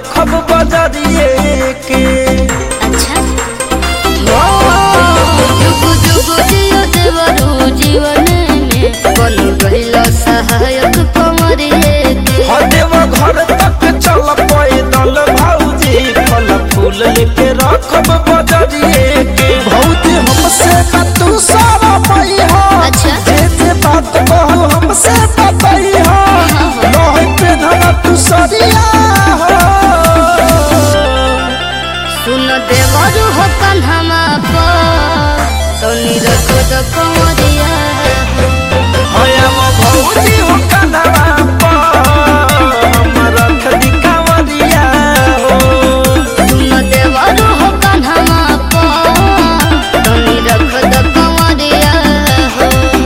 रखब बजरिए के। अच्छा जुग जुग जियो देवरू जीवन में बन गइल सहायक कमरिए के। देव घर तक चल पैदल भौजी फल फूल लेके रखब बजरिए के। भौजी हमसे न तू सारा पई हो। अच्छा जे बात कहू हमसे बताई हो। लोहे पे धरा तू सरिया हो। सुन देवरू हो कन्हमा पर तनी रखो द कमरिया। होया वो भौजी हो कन्हवा पर हम रख दी कंवरिया हो। सुन देवरू हो कन्हमा पर तनी रखो द कमरिया हो।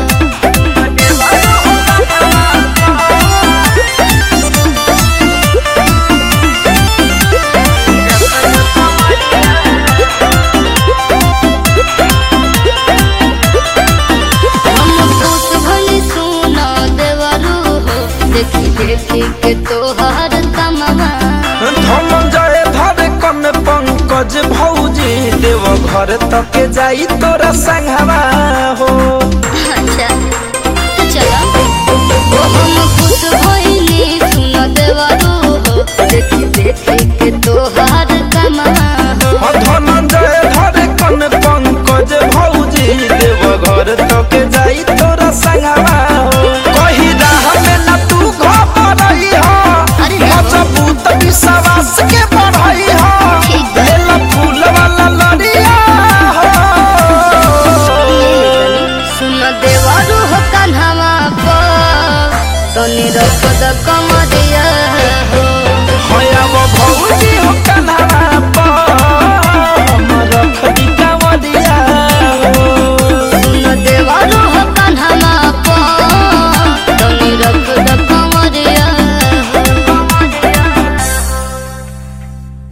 देखी देखी के तोहार तमवा धनंजय धर कन पंकज भौजी देव घर तक जाई तोरा संगवा हो। अच्छा तो चलो वो हम खुश भइली सुन देवरू हो। देखी देखी के तोहार तमवा धनंजय धर कन पंकज भौजी देव घर तक जाई तोरा संगवा हो। कही राह में न तू घबराई हो। अरे मजबूत विश्वास के बढ़ाई हो। ठीक है। बेला फूल वाला लड़िया हो। सुन देवरू हो कन्हवा पर तनी रख द